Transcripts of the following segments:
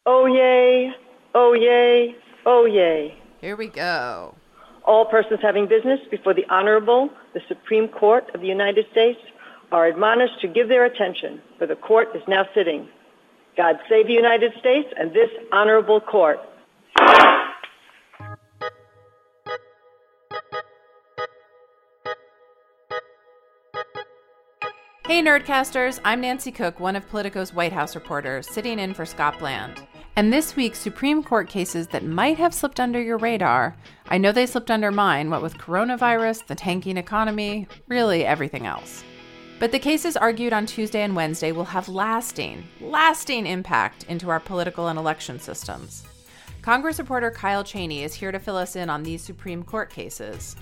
Oh yay, oh yay, oh yay. Here we go. All persons having business before the Honorable, the Supreme Court of the United States, are admonished to give their attention, for the court is now sitting. God save the United States and this honorable court. Hey Nerdcasters, I'm Nancy Cook, one of Politico's White House reporters, sitting in for Scott Bland. And this week's Supreme Court cases that might have slipped under your radar, I know they slipped under mine, what with coronavirus, the tanking economy, really everything else. But the cases argued on Tuesday and Wednesday will have lasting impact into our political and election systems. Congress reporter Kyle Cheney is here to fill us in on these Supreme Court cases.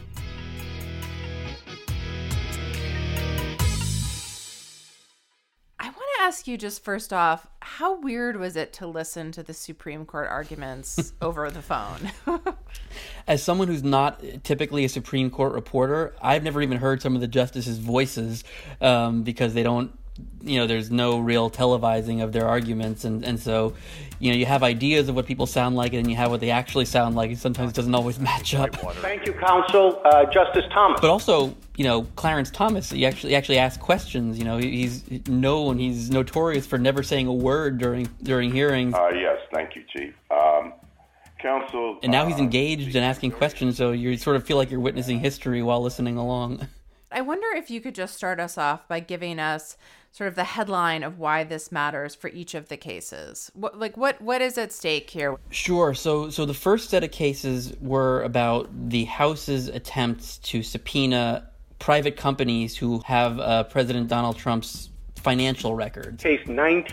I want to ask you just first off, how weird was it to listen to the Supreme Court arguments over the phone? As someone who's not typically a Supreme Court reporter, I've never even heard some of the justices' voices because they don't, there's no real televising of their arguments. And so, you have ideas of what people sound like and then you have what they actually sound like. And sometimes it doesn't always match up. Thank you, counsel. Justice Thomas. But also, Clarence Thomas, he actually asks questions. He's notorious for never saying a word during hearings. Yes, thank you, Chief. Counsel. And now he's engaged and asking questions, so you sort of feel like you're witnessing history while listening along. I wonder if you could just start us off by giving us sort of the headline of why this matters for each of the cases. What is at stake here? Sure. So the first set of cases were about the House's attempts to subpoena private companies who have President Donald Trump's financial records. Case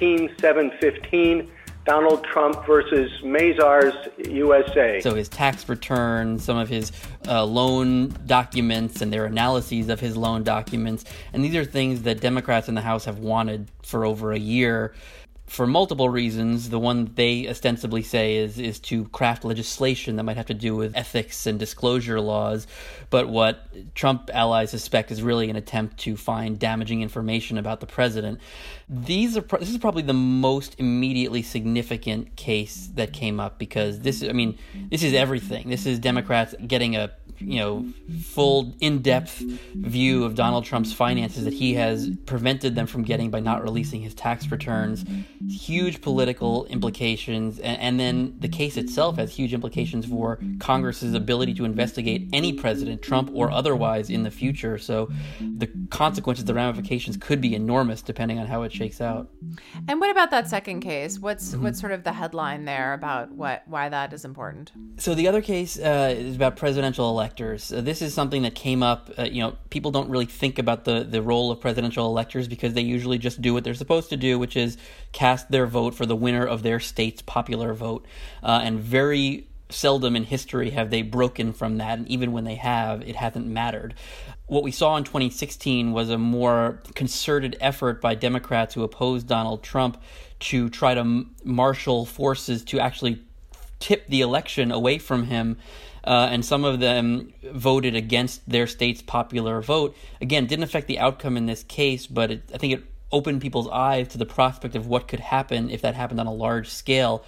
19715, Donald Trump versus Mazars USA. So his tax returns, some of his loan documents and their analyses of his loan documents. And these are things that Democrats in the House have wanted for over a year for multiple reasons. The one they ostensibly say is to craft legislation that might have to do with ethics and disclosure laws. But what Trump allies suspect is really an attempt to find damaging information about the president. This is probably the most immediately significant case that came up because this is everything. This is Democrats getting a full in-depth view of Donald Trump's finances that he has prevented them from getting by not releasing his tax returns. Huge political implications, and then the case itself has huge implications for Congress's ability to investigate any president, Trump or otherwise, in the future. So the consequences, the ramifications could be enormous depending on how it shakes out. And what about that second case? What's sort of the headline there about why that is important? So the other case is about presidential electors. This is something that came up. People don't really think about the role of presidential electors because they usually just do what they're supposed to do, which is cast their vote for the winner of their state's popular vote. And very seldom in history have they broken from that. And even when they have, it hasn't mattered. What we saw in 2016 was a more concerted effort by Democrats who opposed Donald Trump to try to marshal forces to actually tip the election away from him. And some of them voted against their state's popular vote. Again, didn't affect the outcome in this case, but I think it opened people's eyes to the prospect of what could happen if that happened on a large scale.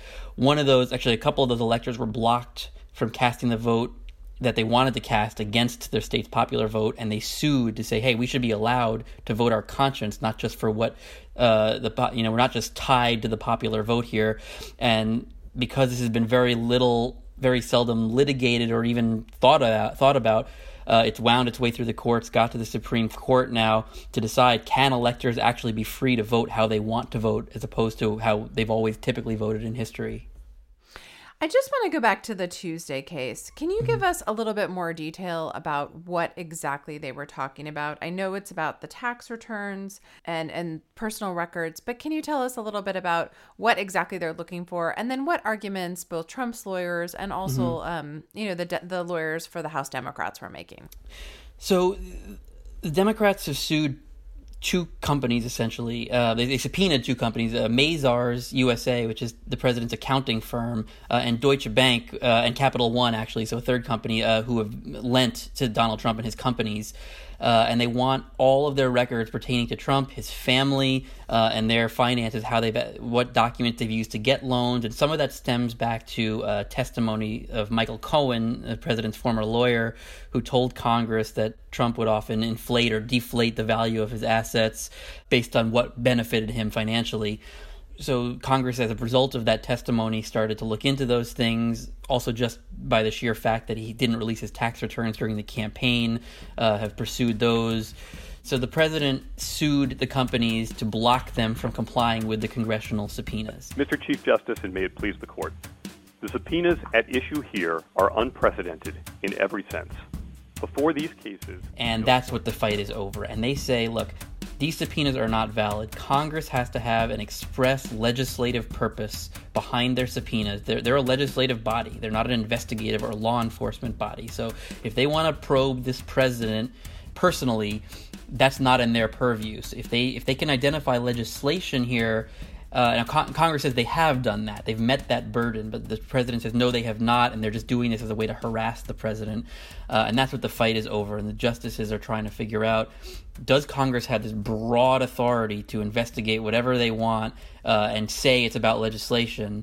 A couple of those electors were blocked from casting the vote that they wanted to cast against their state's popular vote, and they sued to say, hey, we should be allowed to vote our conscience, not just for what we're not just tied to the popular vote here. And because this has been very seldom litigated or even thought about. It's wound its way through the courts, got to the Supreme Court now to decide, can electors actually be free to vote how they want to vote as opposed to how they've always typically voted in history? I just want to go back to the Tuesday case. Can you give us a little bit more detail about what exactly they were talking about? I know it's about the tax returns and personal records, but can you tell us a little bit about what exactly they're looking for, and then what arguments both Trump's lawyers and also, the lawyers for the House Democrats were making? So the Democrats have sued two companies, essentially. They subpoenaed two companies, Mazars USA, which is the president's accounting firm, and Deutsche Bank and Capital One, actually, so a third company, who have lent to Donald Trump and his companies. and they want all of their records pertaining to Trump, his family, and their finances, what documents they've used to get loans, and some of that stems back to testimony of Michael Cohen, the president's former lawyer, who told Congress that Trump would often inflate or deflate the value of his assets based on what benefited him financially. So Congress, as a result of that testimony, started to look into those things. Also, just by the sheer fact that he didn't release his tax returns during the campaign, have pursued those. So the president sued the companies to block them from complying with the congressional subpoenas. Mr. Chief Justice, and may it please the court, the subpoenas at issue here are unprecedented in every sense. Before these cases... And that's what the fight is over. And they say, look, these subpoenas are not valid. Congress has to have an express legislative purpose behind their subpoenas. They're a legislative body. They're not an investigative or law enforcement body. So if they want to probe this president personally, that's not in their purview. So if they can identify legislation here, now Congress says they have done that. They've met that burden, but the president says no, they have not, and they're just doing this as a way to harass the president. And that's what the fight is over, and the justices are trying to figure out, does Congress have this broad authority to investigate whatever they want and say it's about legislation,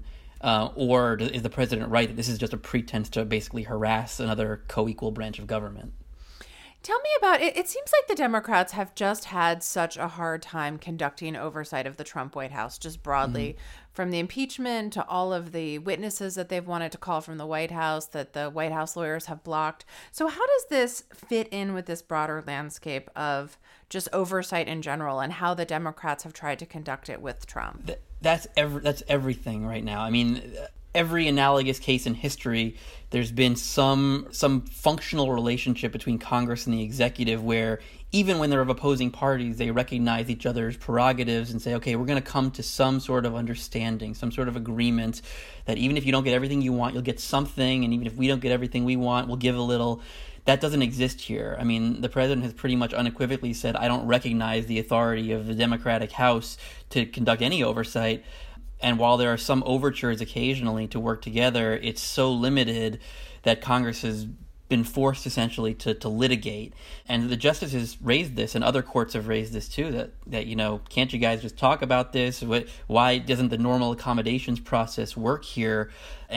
or is the president right that this is just a pretense to basically harass another co-equal branch of government? Tell me about it. It seems like the Democrats have just had such a hard time conducting oversight of the Trump White House, just broadly, from the impeachment to all of the witnesses that they've wanted to call from the White House that the White House lawyers have blocked. So how does this fit in with this broader landscape of just oversight in general and how the Democrats have tried to conduct it with Trump? That's everything right now. I mean, every analogous case in history, there's been some functional relationship between Congress and the executive where even when they're of opposing parties, they recognize each other's prerogatives and say, okay, we're going to come to some sort of understanding, some sort of agreement that even if you don't get everything you want, you'll get something, and even if we don't get everything we want, we'll give a little. That doesn't exist here. I mean, the president has pretty much unequivocally said, I don't recognize the authority of the Democratic House to conduct any oversight. And while there are some overtures occasionally to work together, it's so limited that Congress has been forced essentially to litigate. And the justices raised this, and other courts have raised this too, that can't you guys just talk about this? Why doesn't the normal accommodations process work here?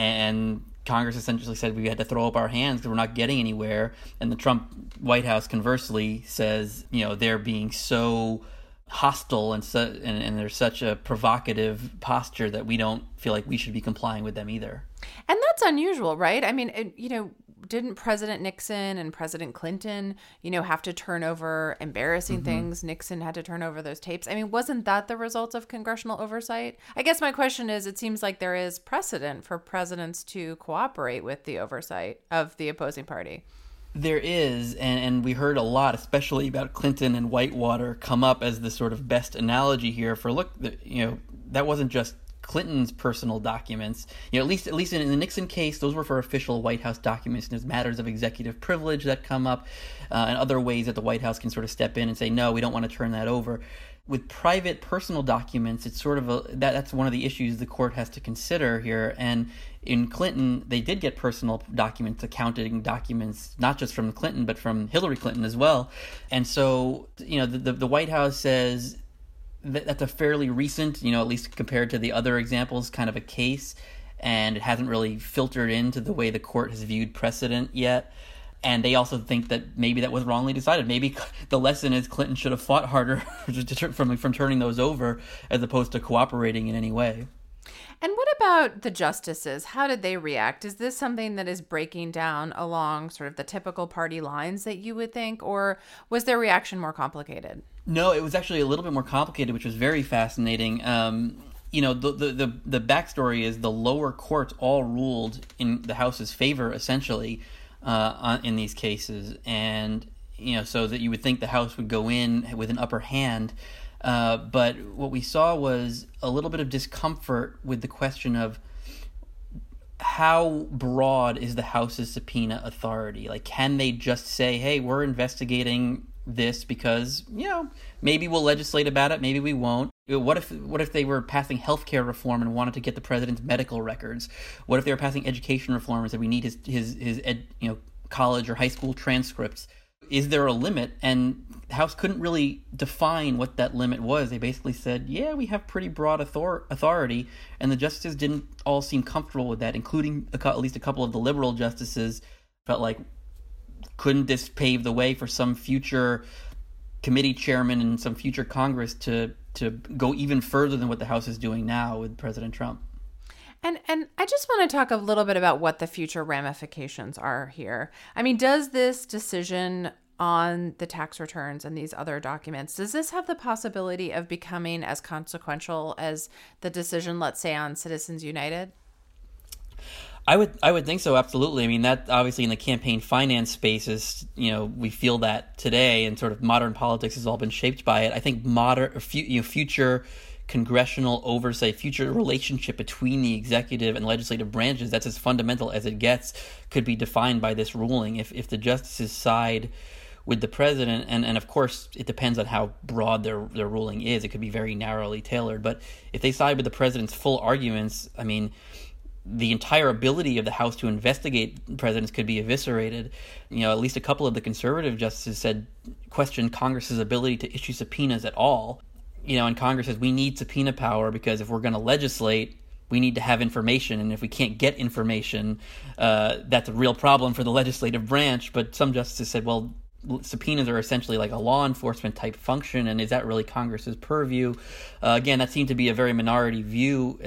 And Congress essentially said we had to throw up our hands because we're not getting anywhere. And the Trump White House conversely says, they're being so hostile and there's such a provocative posture that we don't feel like we should be complying with them either. And that's unusual, right? I mean, didn't President Nixon and President Clinton, have to turn over embarrassing things? Nixon had to turn over those tapes. I mean, wasn't that the result of congressional oversight? I guess my question is, it seems like there is precedent for presidents to cooperate with the oversight of the opposing party. There is, and we heard a lot, especially about Clinton and Whitewater, come up as the sort of best analogy here for, that wasn't just Clinton's personal documents. At least in the Nixon case, those were for official White House documents, and there's matters of executive privilege that come up, and other ways that the White House can sort of step in and say, no, we don't want to turn that over. With private personal documents, it's sort of that's one of the issues the court has to consider here. And in Clinton, they did get personal documents, accounting documents, not just from Clinton, but from Hillary Clinton as well. And so, the White House says that's a fairly recent, at least compared to the other examples, kind of a case. And it hasn't really filtered into the way the court has viewed precedent yet. And they also think that maybe that was wrongly decided. Maybe the lesson is Clinton should have fought harder from turning those over as opposed to cooperating in any way. And what about the justices? How did they react? Is this something that is breaking down along sort of the typical party lines that you would think, or was their reaction more complicated? No, it was actually a little bit more complicated, which was very fascinating. The backstory is the lower courts all ruled in the House's favor, essentially, in these cases, and so that you would think the House would go in with an upper hand, but what we saw was a little bit of discomfort with the question of how broad is the House's subpoena authority? Like, can they just say, hey, we're investigating this because maybe we'll legislate about it, maybe we won't. What if they were passing healthcare reform and wanted to get the president's medical records? What if they were passing education reform and said we need his college or high school transcripts? is there a limit? And the House couldn't really define what that limit was. They basically said, yeah, we have pretty broad authority, and the justices didn't all seem comfortable with that, including at least a couple of the liberal justices felt like, couldn't this pave the way for some future committee chairman and some future Congress to go even further than what the House is doing now with President Trump? And I just want to talk a little bit about what the future ramifications are here. I mean, does this decision on the tax returns and these other documents, does this have the possibility of becoming as consequential as the decision, let's say, on Citizens United? I would think so, absolutely. I mean, that obviously in the campaign finance space is, we feel that today, and sort of modern politics has all been shaped by it. I think future congressional oversight, future relationship between the executive and legislative branches, that's as fundamental as it gets, could be defined by this ruling. If the justices side with the president, and of course it depends on how broad their ruling is, it could be very narrowly tailored, but if they side with the president's full arguments, I mean, the entire ability of the House to investigate presidents could be eviscerated. At least a couple of the conservative justices questioned Congress's ability to issue subpoenas at all. And Congress says we need subpoena power because if we're going to legislate, we need to have information. And if we can't get information, that's a real problem for the legislative branch. But some justices said, well, subpoenas are essentially like a law enforcement type function, and is that really Congress's purview? Again, that seemed to be a very minority view,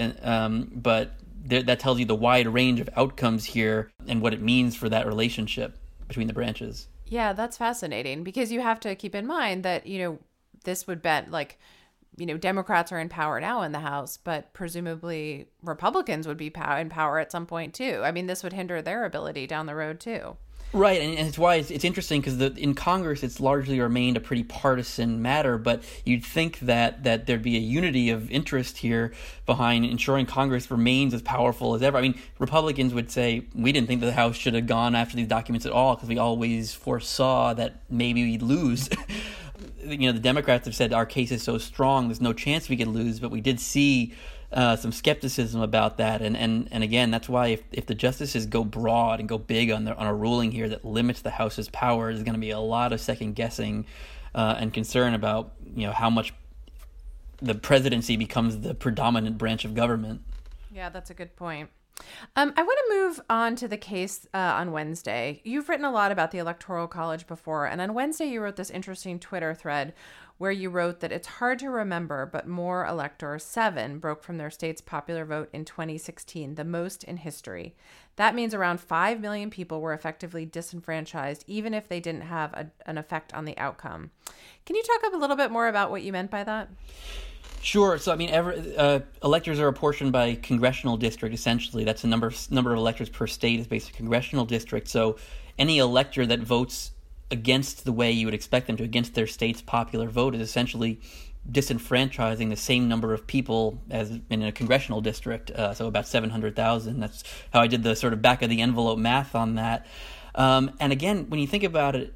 but that tells you the wide range of outcomes here and what it means for that relationship between the branches. Yeah, that's fascinating because you have to keep in mind that, this would bet Democrats are in power now in the House, but presumably Republicans would be in power at some point too. I mean, this would hinder their ability down the road too. Right, and it's why it's interesting because in Congress it's largely remained a pretty partisan matter, but you'd think that there'd be a unity of interest here behind ensuring Congress remains as powerful as ever. I mean, Republicans would say, we didn't think that the House should have gone after these documents at all because we always foresaw that maybe we'd lose. The Democrats have said our case is so strong, there's no chance we could lose, but we did see some skepticism about that, and again, that's why if the justices go broad and go big on a ruling here that limits the House's power, there's going to be a lot of second guessing and concern about how much the presidency becomes the predominant branch of government. Yeah, that's a good point. I want to move on to the case on Wednesday. You've written a lot about the Electoral College before, and on Wednesday you wrote this interesting Twitter thread where you wrote that it's hard to remember, but more electors, 7, broke from their state's popular vote in 2016, the most in history. That means around 5 million people were effectively disenfranchised, even if they didn't have an effect on the outcome. Can you talk a little bit more about what you meant by that? Sure. So, I mean, electors are apportioned by congressional district, essentially. That's the number of electors per state is based on congressional district. So any elector that votes against the way you would expect them to, against their state's popular vote, is essentially disenfranchising the same number of people as in a congressional district, so about 700,000. That's how I did the sort of back-of-the-envelope math on that. And again, when you think about it,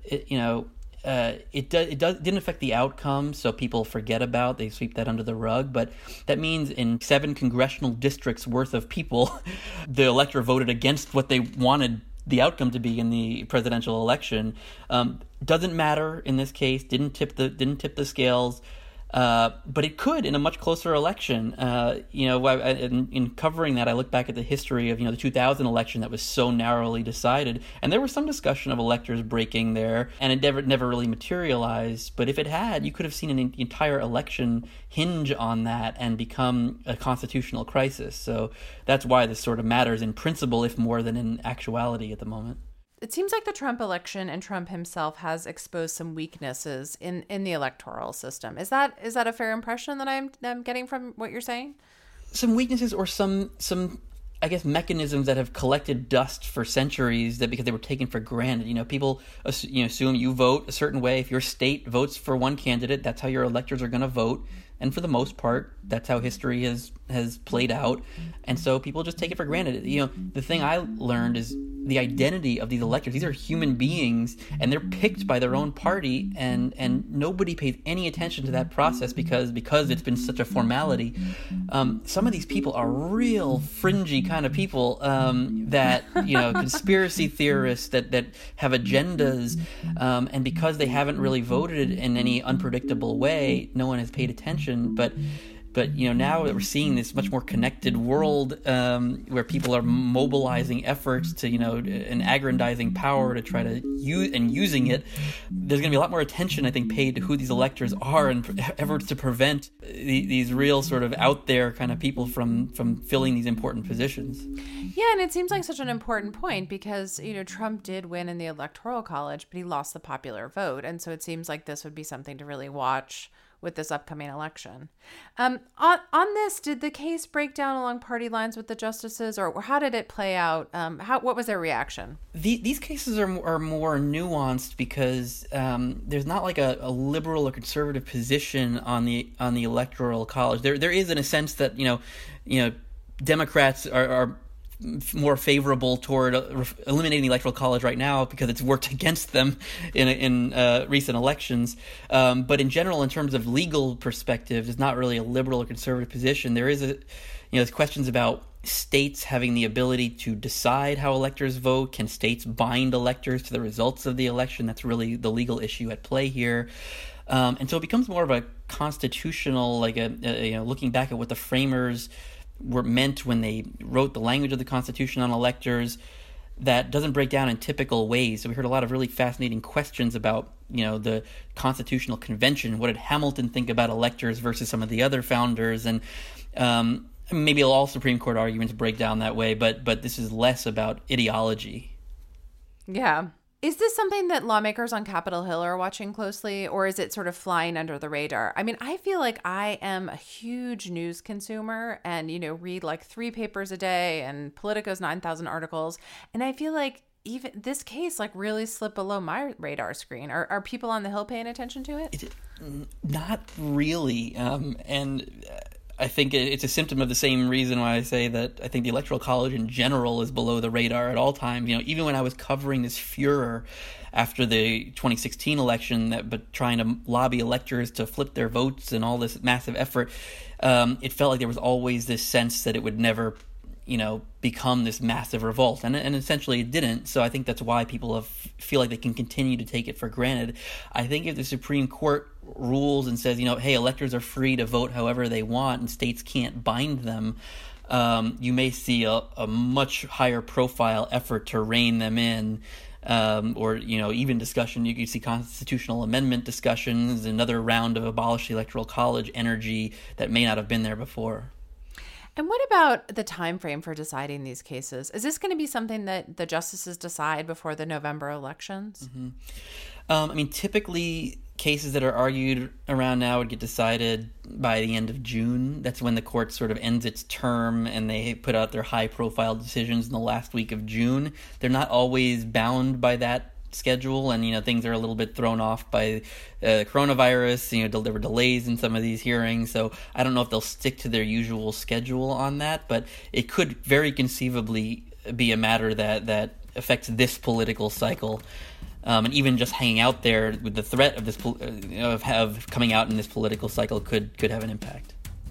it didn't affect the outcome, so people forget about, they sweep that under the rug, but that means in 7 congressional districts worth of people, the elector voted against what they wanted the outcome to be in the presidential election. Doesn't matter in this case, didn't tip the scales. But it could in a much closer election. In covering that, I look back at the history of the 2000 election that was so narrowly decided, and there was some discussion of electors breaking there, and it never really materialized. But if it had, you could have seen an entire election hinge on that and become a constitutional crisis. So that's why this sort of matters in principle, if more than in actuality at the moment. It seems like the Trump election and Trump himself has exposed some weaknesses in the electoral system. Is that a fair impression that I'm getting from what you're saying? Some weaknesses, or some I guess mechanisms that have collected dust for centuries that because they were taken for granted. People assume you vote a certain way. If your state votes for one candidate, that's how your electors are going to vote. And for the most part, that's how history has played out. And so people just take it for granted. The thing I learned is the identity of these electors. These are human beings, and they're picked by their own party, and nobody pays any attention to that process because it's been such a formality. Some of these people are real fringy kind of people that, conspiracy theorists that have agendas, and because they haven't really voted in any unpredictable way, no one has paid attention. But now that we're seeing this much more connected world, where people are mobilizing efforts to, an aggrandizing power to try to use and using it, there's going to be a lot more attention, I think, paid to who these electors are and efforts to prevent these real sort of out there kind of people from filling these important positions. Yeah, and it seems like such an important point because, Trump did win in the Electoral College, but he lost the popular vote. And so it seems like this would be something to really watch with this upcoming election. On this, did the case break down along party lines with the justices, or how did it play out? What was their reaction? These cases are more nuanced because there's not like a liberal or conservative position on the Electoral College. There is, in a sense, that Democrats are more favorable toward eliminating the Electoral College right now because it's worked against them in recent elections. But in general, in terms of legal perspective, there's not really a liberal or conservative position. There is there's questions about states having the ability to decide how electors vote. Can states bind electors to the results of the election? That's really the legal issue at play here. And so it becomes more of a constitutional, looking back at what the framers were meant when they wrote the language of the Constitution on electors, that doesn't break down in typical ways. So we heard a lot of really fascinating questions about, the Constitutional Convention. What did Hamilton think about electors versus some of the other founders? And maybe all Supreme Court arguments break down that way, but this is less about ideology. Yeah. Is this something that lawmakers on Capitol Hill are watching closely, or is it sort of flying under the radar? I mean, I feel like I am a huge news consumer and, read like 3 papers a day and Politico's 9,000 articles. And I feel like even this case really slipped below my radar screen. Are people on the Hill paying attention to it? Not really. I think it's a symptom of the same reason why I say that I think the Electoral College in general is below the radar at all times. Even when I was covering this furor after the 2016 election, but trying to lobby electors to flip their votes and all this massive effort, it felt like there was always this sense that it would never, become this massive revolt. And essentially it didn't. So I think that's why people feel like they can continue to take it for granted. I think if the Supreme Court rules and says, hey, electors are free to vote however they want and states can't bind them, you may see a much higher profile effort to rein them in, or even discussion. You could see constitutional amendment discussions, another round of abolish the Electoral College energy that may not have been there before. And what about the time frame for deciding these cases? Is this going to be something that the justices decide before the November elections? Mm-hmm. Typically cases that are argued around now would get decided by the end of June. That's when the court sort of ends its term and they put out their high-profile decisions in the last week of June. They're not always bound by that schedule, and things are a little bit thrown off by coronavirus. There were delays in some of these hearings, so I don't know if they'll stick to their usual schedule on that, but it could very conceivably be a matter that affects this political cycle. And even just hanging out there with the threat of this of coming out in this political cycle could have an impact.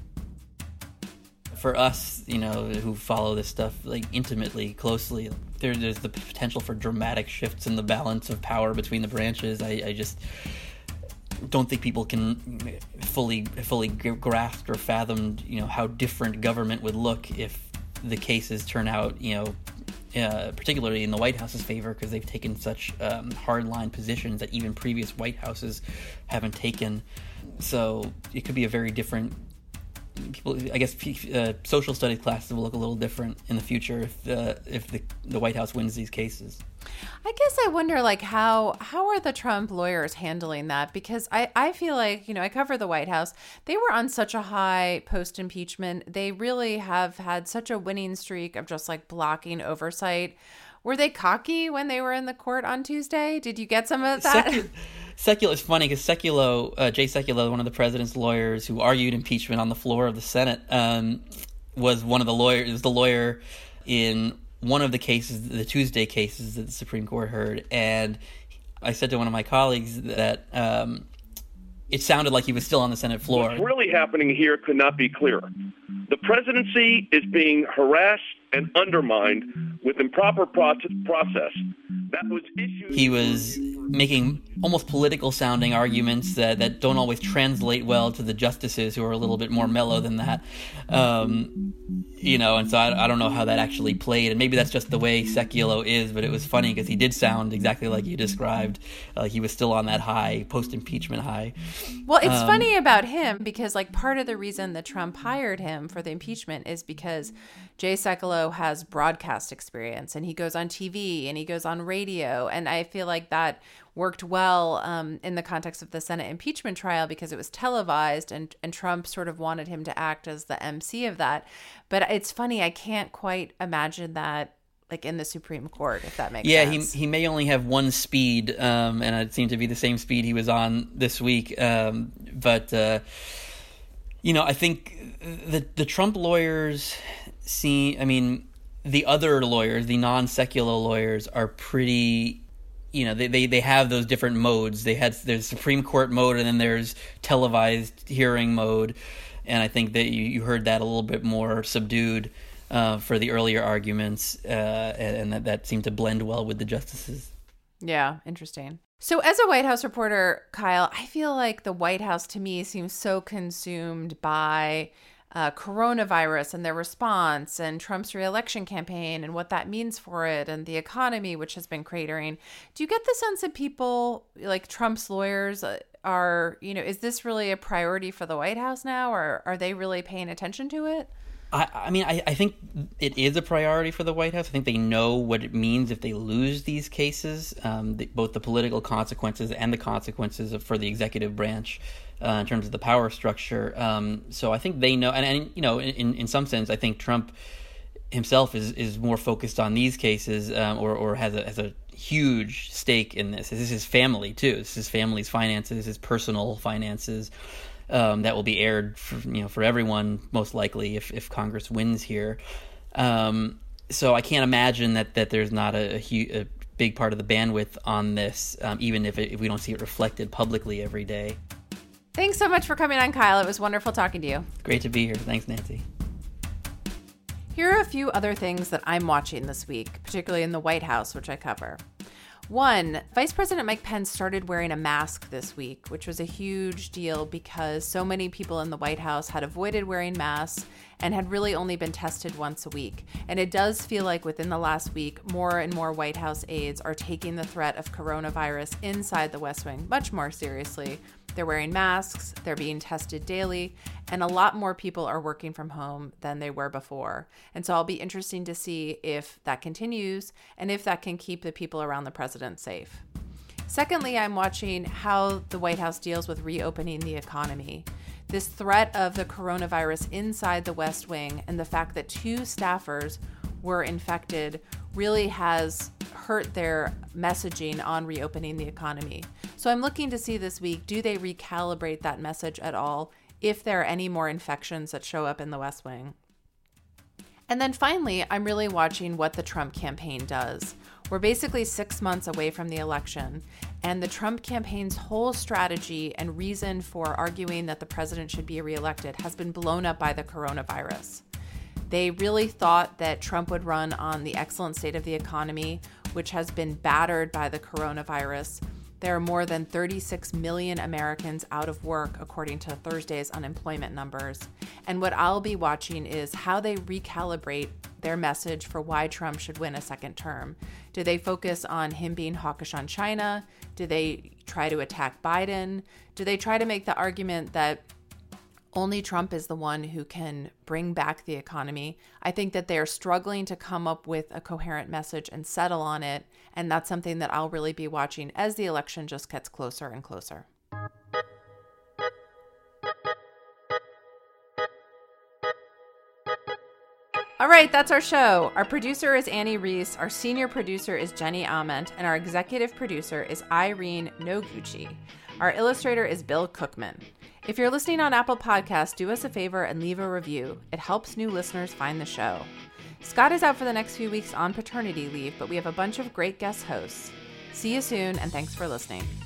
For us, who follow this stuff intimately, closely, there's the potential for dramatic shifts in the balance of power between the branches. I just don't think people can fully grasp or fathom, how different government would look if the cases turn out, particularly in the White House's favor, because they've taken such hardline positions that even previous White Houses haven't taken. So it could be a very different. Social studies classes will look a little different in the future if the White House wins these cases. I guess I wonder, how are the Trump lawyers handling that? Because I feel like, I cover the White House. They were on such a high post-impeachment. They really have had such a winning streak of just blocking oversight. Were they cocky when they were in the court on Tuesday? Did you get some of that? Sekulow is funny because Jay Sekulow, one of the president's lawyers who argued impeachment on the floor of the Senate, was one of the lawyers. Was the lawyer in one of the cases, the Tuesday cases that the Supreme Court heard, and I said to one of my colleagues that it sounded like he was still on the Senate floor. What's really happening here could not be clearer. The presidency is being harassed and undermined with improper process that was issued. He was making almost political sounding arguments that don't always translate well to the justices who are a little bit more mellow than that. And so I don't know how that actually played, and maybe that's just the way Sekulow is, but it was funny because he did sound exactly like you described. He was still on that high, post-impeachment high. Well, it's funny about him because like part of the reason that Trump hired him for the impeachment is because Jay Sekulow has broadcast experience, and he goes on TV and he goes on radio, and I feel like that worked well in the context of the Senate impeachment trial because it was televised, and Trump sort of wanted him to act as the MC of that. But it's funny, I can't quite imagine that like in the Supreme Court, if that makes sense. Yeah, he may only have one speed, and it seemed to be the same speed he was on this week. But I think the Trump lawyers the other lawyers, the non-Sekulow lawyers, are pretty, they have those different modes. There's Supreme Court mode, and then there's televised hearing mode. And I think that you heard that a little bit more subdued for the earlier arguments, and that seemed to blend well with the justices. Yeah, interesting. So as a White House reporter, Kyle, I feel like the White House to me seems so consumed by coronavirus and their response and Trump's reelection campaign and what that means for it and the economy, which has been cratering. Do you get the sense that people like Trump's lawyers are, is this really a priority for the White House now, or are they really paying attention to it? I think it is a priority for the White House. I think they know what it means if they lose these cases, both the political consequences and the consequences for the executive branch in terms of the power structure. So I think they know, and in some sense, I think Trump himself is more focused on these cases, or has a huge stake in this. This is his family too. This is his family's finances, his personal finances. That will be aired for everyone, most likely, if Congress wins here. So I can't imagine that there's not a big part of the bandwidth on this, even if we don't see it reflected publicly every day. Thanks so much for coming on, Kyle. It was wonderful talking to you. Great to be here. Thanks, Nancy. Here are a few other things that I'm watching this week, particularly in the White House, which I cover. One, Vice President Mike Pence started wearing a mask this week, which was a huge deal because so many people in the White House had avoided wearing masks and had really only been tested once a week. And it does feel like within the last week, more and more White House aides are taking the threat of coronavirus inside the West Wing much more seriously. They're wearing masks, they're being tested daily, and a lot more people are working from home than they were before. And so I'll be interesting to see if that continues and if that can keep the people around the president safe. Secondly, I'm watching how the White House deals with reopening the economy. This threat of the coronavirus inside the West Wing and the fact that 2 staffers were infected really has hurt their messaging on reopening the economy. So I'm looking to see this week, do they recalibrate that message at all if there are any more infections that show up in the West Wing? And then finally, I'm really watching what the Trump campaign does. We're basically 6 months away from the election, and the Trump campaign's whole strategy and reason for arguing that the president should be reelected has been blown up by the coronavirus. They really thought that Trump would run on the excellent state of the economy, which has been battered by the coronavirus. There are more than 36 million Americans out of work, according to Thursday's unemployment numbers. And what I'll be watching is how they recalibrate their message for why Trump should win a second term. Do they focus on him being hawkish on China? Do they try to attack Biden? Do they try to make the argument that only Trump is the one who can bring back the economy? I think that they're struggling to come up with a coherent message and settle on it. And that's something that I'll really be watching as the election just gets closer and closer. All right, that's our show. Our producer is Annie Reese, our senior producer is Jenny Ament, and our executive producer is Irene Noguchi. Our illustrator is Bill Cookman. If you're listening on Apple Podcasts, do us a favor and leave a review. It helps new listeners find the show. Scott is out for the next few weeks on paternity leave, but we have a bunch of great guest hosts. See you soon, and thanks for listening.